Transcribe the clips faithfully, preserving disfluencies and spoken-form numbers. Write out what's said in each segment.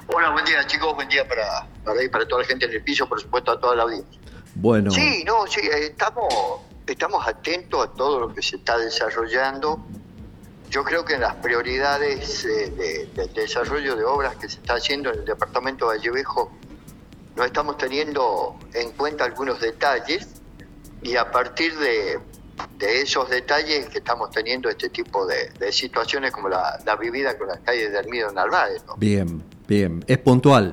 Hola, buen día chicos, buen día para, para, para toda la gente en el piso, por supuesto a toda la audiencia. Bueno. Sí, no, sí, estamos, estamos atentos a todo lo que se está desarrollando. Yo creo que en las prioridades eh, de, del desarrollo de obras que se está haciendo en el departamento de Vallevejo, no estamos teniendo en cuenta algunos detalles y a partir de, de esos detalles que estamos teniendo este tipo de, de situaciones como la, la vivida con las calles de Hermídez Narváez, ¿no? Bien, bien, es puntual.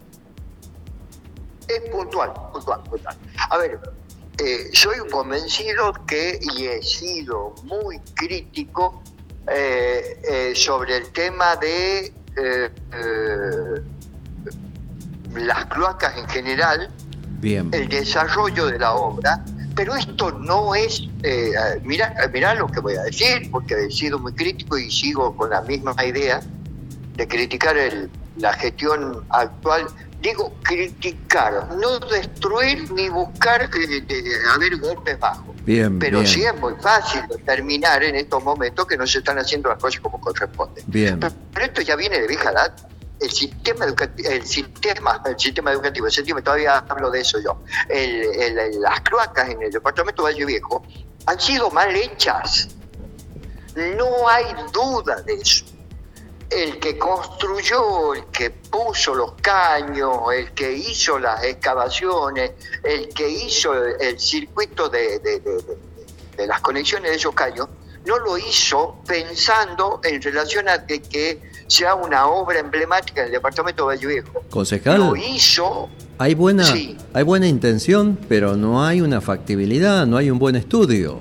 Es puntual, puntual, puntual. A ver, eh, soy un convencido que, y he sido muy crítico eh, eh, sobre el tema de eh, eh, las cloacas en general, bien, el desarrollo de la obra, pero esto no es, eh, mira, mira lo que voy a decir, porque he sido muy crítico y sigo con la misma idea de criticar el, la gestión actual. Digo, criticar, no destruir ni buscar eh, de haber golpes bajos. Bien, pero bien. sí es muy fácil determinar en estos momentos que no se están haciendo las cosas como corresponde. Bien. Pero, pero esto ya viene de vieja data. El sistema educativo, el sistema, el sistema educativo, el sistema, todavía hablo de eso yo. El, el, las cloacas en el departamento de Vallevejo han sido mal hechas. No hay duda de eso. El que construyó, el que puso los caños, el que hizo las excavaciones, el que hizo el, el circuito de, de, de, de, de las conexiones de esos caños, no lo hizo pensando en relación a que, que sea una obra emblemática en el departamento de Vallevejo. Concejal, lo hizo. Hay buena, sí. hay buena intención, pero no hay una factibilidad, no hay un buen estudio.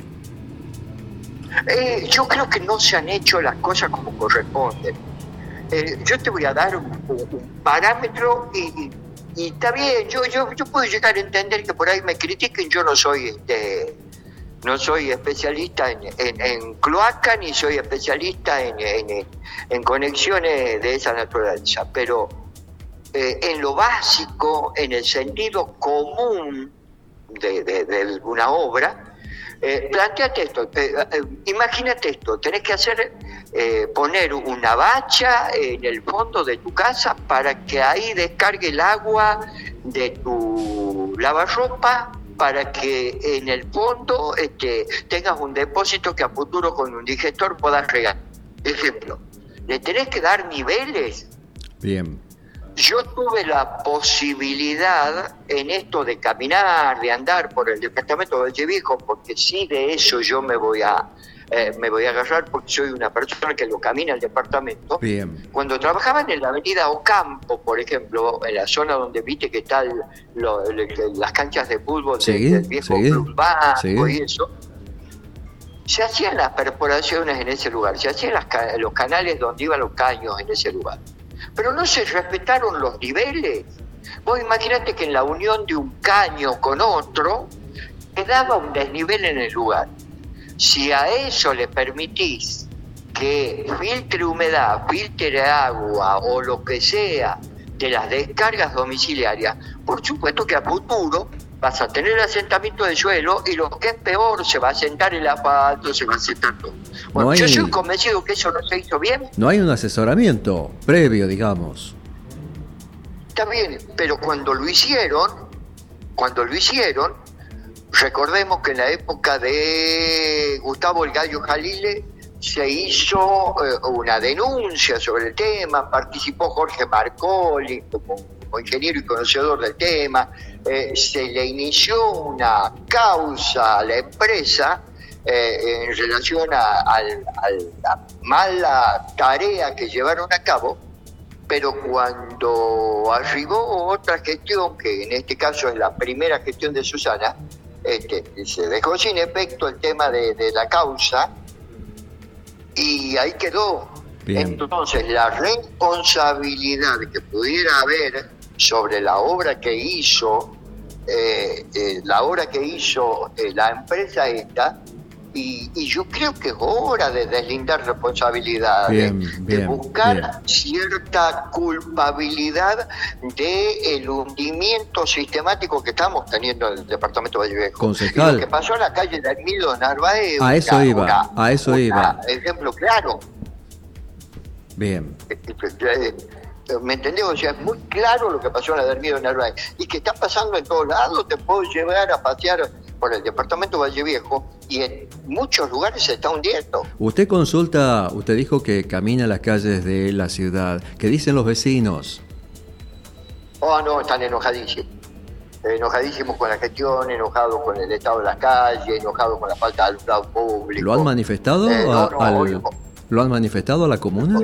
Eh, yo creo que no se han hecho las cosas como corresponden. Eh, yo te voy a dar un, un, un parámetro y, y, y está bien, yo, yo, yo puedo llegar a entender que por ahí me critiquen, yo no soy este, no soy especialista en, en, en cloaca ni soy especialista en, en, en conexiones de esa naturaleza, pero eh, en lo básico, en el sentido común de, de, de una obra, Eh, planteate esto, eh, eh, imagínate esto, tenés que hacer, eh, poner una bacha en el fondo de tu casa para que ahí descargue el agua de tu lavarropa, para que en el fondo este, tengas un depósito que a futuro con un digestor puedas regar. Ejemplo, le tenés que dar niveles. Bien. Yo tuve la posibilidad en esto de caminar, de andar por el departamento de Vallevejo, porque sí de eso yo me voy a eh, me voy a agarrar porque soy una persona que lo camina el departamento. Bien. Cuando trabajaban en la avenida Ocampo, por ejemplo, en la zona donde viste que están lo, las canchas de fútbol sí, del, del viejo sí, Club Banco sí. y eso, se hacían las perforaciones en ese lugar, se hacían las, los canales donde iban los caños en ese lugar. Pero no se respetaron los niveles. Vos imaginate que en la unión de un caño con otro quedaba un desnivel en el lugar. Si a eso le permitís que filtre humedad, filtre agua o lo que sea de las descargas domiciliarias, por supuesto que a futuro vas a tener asentamiento de suelo y lo que es peor, se va a asentar el asfalto, se va a asentar todo. Bueno, No hay... yo soy convencido que eso no se hizo bien. No hay un asesoramiento previo, digamos. Está bien, pero cuando lo hicieron, cuando lo hicieron, recordemos que en la época de Gustavo el Gallo Jalile se hizo eh, una denuncia sobre el tema, participó Jorge Marcoli como, como ingeniero y conocedor del tema, eh, se le inició una causa a la empresa eh, en relación a, a, a la mala tarea que llevaron a cabo, pero cuando arribó otra gestión, que en este caso es la primera gestión de Susana, este, se dejó sin efecto el tema de, de la causa y ahí quedó. Bien. Entonces la responsabilidad que pudiera haber sobre la obra que hizo eh, eh, la obra que hizo eh, la empresa esta, y, y yo creo que es hora de deslindar responsabilidades, bien, de, bien, de buscar bien. cierta culpabilidad del hundimiento sistemático que estamos teniendo en el departamento de Vallevejo. Concejal. Y lo que pasó en la calle de Hermídez Narváez, a eso una, iba, una, a eso una iba. ejemplo claro. Bien. ¿Me entendés? O sea, es muy claro lo que pasó en la Dermido Narváez. Y que está pasando en todos lados. Te puedo llevar a pasear por el departamento Valle Viejo y en muchos lugares se está hundiendo. Usted consulta, usted dijo que camina las calles de la ciudad. ¿Qué dicen los vecinos? Oh, no, están enojadísimos. Enojadísimos con la gestión, enojados con el estado de las calles, enojados con la falta de alumbrado público. ¿Lo han manifestado Eh, no, no, a, hoy- al, ¿Lo han manifestado a la comuna?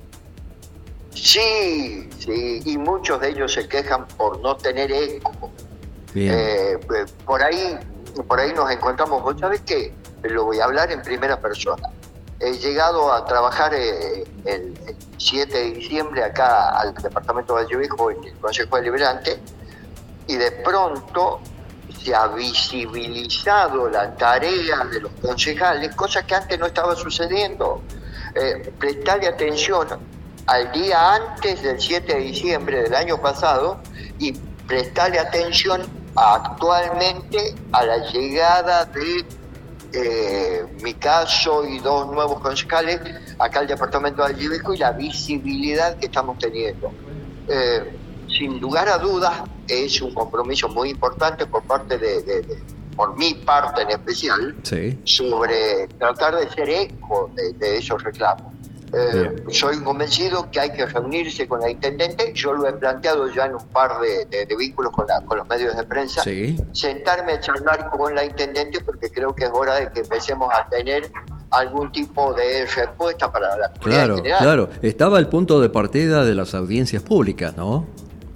Sí, sí, y muchos de ellos se quejan por no tener eco. Bien. Eh, eh, por ahí, por ahí nos encontramos. ¿Vos sabés qué? Lo voy a hablar en primera persona. He llegado a trabajar eh, el, el siete de diciembre acá al departamento de Valle Viejo en el Consejo Deliberante y de pronto se ha visibilizado la tarea de los concejales, cosa que antes no estaba sucediendo. Eh, prestarle atención al día antes del siete de diciembre del año pasado y prestarle atención actualmente a la llegada de eh, mi caso y dos nuevos concejales acá al departamento de Valle Viejo y la visibilidad que estamos teniendo. Eh, sin lugar a dudas es un compromiso muy importante por parte de, de, de por mi parte en especial, Sí. sobre tratar de ser eco de, de esos reclamos. Eh, Bien. soy convencido que hay que reunirse con la intendente. Yo lo he planteado ya en un par de, de, de vínculos con, la, con los medios de prensa. Sí. Sentarme a charlar con la intendente porque creo que es hora de que empecemos a tener algún tipo de respuesta para la comunidad Claro, en general. claro. Estaba el punto de partida de las audiencias públicas, ¿no?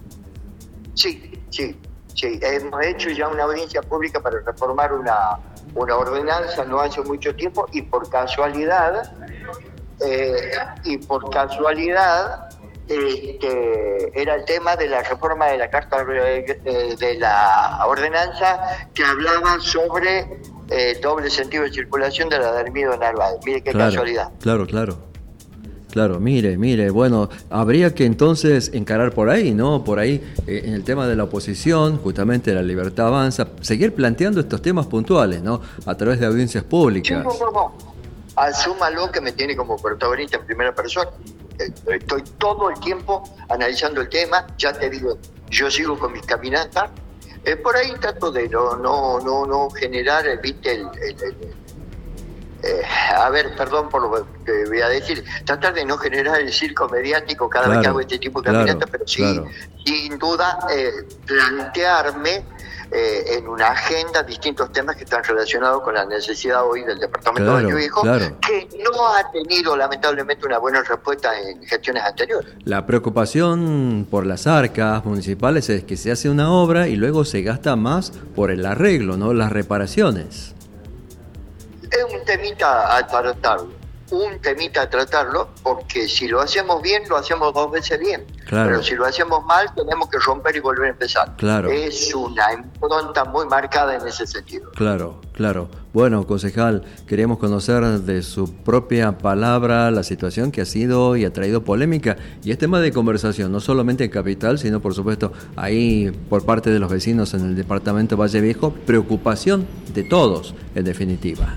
Sí, sí, sí. Hemos hecho ya una audiencia pública para reformar una, una ordenanza no hace mucho tiempo y por casualidad, eh, y por casualidad, este, era el tema de la reforma de la carta de, de la ordenanza que hablaba sobre eh, doble sentido de circulación de la Dermido Narváez. Mire qué Claro, casualidad. claro, claro. Claro, mire, mire, bueno, habría que entonces encarar por ahí, ¿no? Por ahí, eh, en el tema de la oposición, justamente la libertad avanza, seguir planteando estos temas puntuales, ¿no? A través de audiencias Sí, públicas. no, no, no. Asúmalo que me tiene como protagonista en primera persona. Eh, Estoy todo el tiempo analizando el tema, ya te digo, yo sigo con mis caminatas. Eh, por ahí trato de no, no, no, no generar, eh, viste, el, el- el- eh, a ver, perdón por lo que voy a decir, tratar de no generar el circo mediático cada vez que Claro, hago este tipo de claro, caminatas, pero sí, claro. sin duda, eh, plantearme eh, en una agenda distintos temas que están relacionados con la necesidad hoy del departamento Claro, de Valle Viejo, claro. que no ha tenido lamentablemente una buena respuesta en gestiones anteriores. La preocupación por las arcas municipales es que se hace una obra y luego se gasta más por el arreglo, ¿no? Las reparaciones. Es un temita a tratarlo, un temita a tratarlo, porque si lo hacemos bien, lo hacemos dos veces bien. Claro. Pero si lo hacemos mal, tenemos que romper y volver a empezar. Claro. Es una impronta muy marcada en ese sentido. Claro, claro. Bueno, concejal, queríamos conocer de su propia palabra la situación que ha sido y ha traído polémica y es tema de conversación, no solamente en Capital, sino por supuesto ahí por parte de los vecinos en el departamento Valle Viejo, preocupación de todos, en definitiva.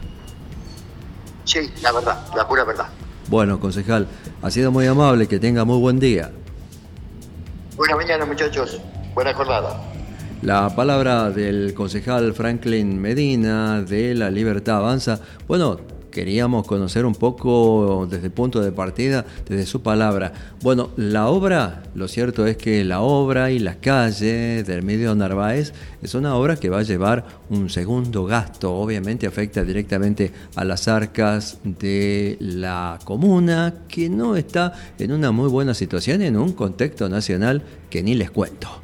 Sí, la verdad, la pura verdad. Bueno, concejal, ha sido muy amable, que tenga muy buen día. Buenas mañanas, muchachos. Buena jornada. La palabra del concejal Franklin Medina de La Libertad Avanza. Bueno, queríamos conocer un poco desde el punto de partida, desde su palabra. Bueno, la obra, lo cierto es que la obra y la calle del Hermídio Narváez es una obra que va a llevar un segundo gasto. Obviamente afecta directamente a las arcas de la comuna, que no está en una muy buena situación en un contexto nacional que ni les cuento.